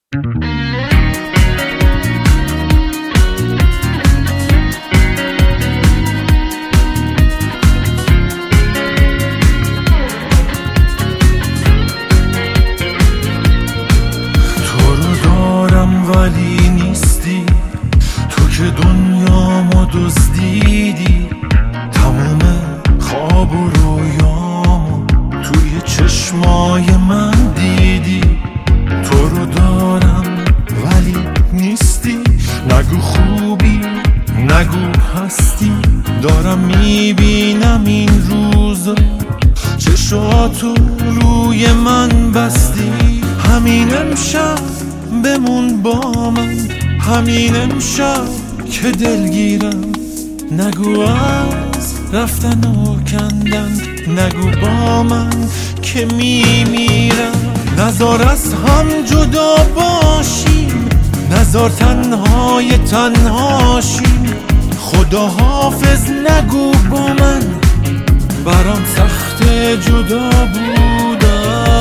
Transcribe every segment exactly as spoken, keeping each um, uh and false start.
ولی نیستی تو که دنیامو دزدیدی، تموم خواب و رویامو توی چشمای من دیدی. تو رو دارم ولی نیستی، نگو خوبی نگو هستی. دارم میبینم این روزا چشاتو روی من بستی. همین امشب بمون با من، همین امشب که دلگیرم. نگو از رفتن و کندن، نگو با من که میمیرم. نزار از هم جدا باشیم، نزار تنهای تنهاشیم. خدا حافظ نگو با من، برام سخت جدا بودم.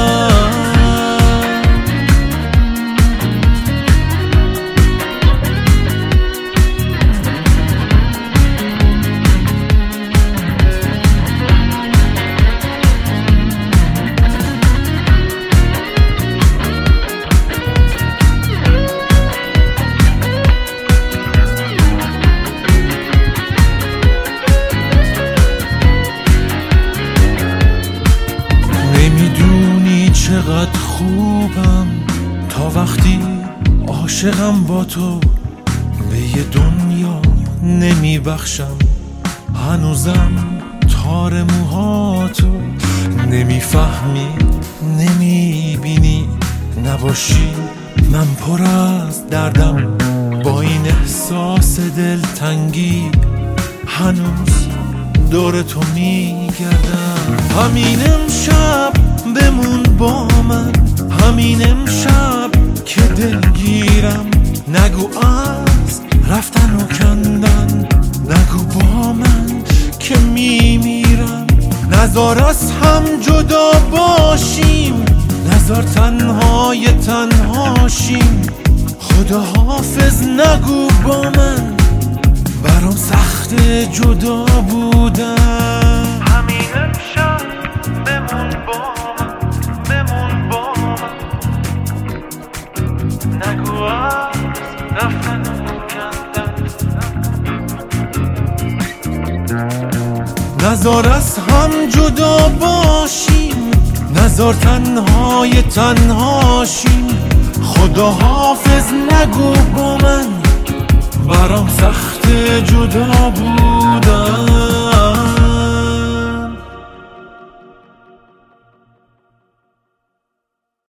چقدر خوبم تا وقتی عاشقم با تو. به یه دنیا نمیبخشم هنوزم تار موهاتو. نمیفهمی نمیبینی، نباشی من پر از دردم. با این احساس دلتنگی هنوز دور تو میگردم. همین امشب بمون با من، همین امشب که دلگیرم. نگو از رفتن و کندن، نگو با من که میمیرم. نزار از هم جدا باشیم، نزار تنهای تنهاشیم. خدا حافظ نگو با من، برام سخت جدا بودن. همین امشب بمون با من، بمون با من. نگو از رفتن و کندن، نزار از هم جدا باشیم، نزار تنهای تنهاشیم. خدا حافظ نگو با من،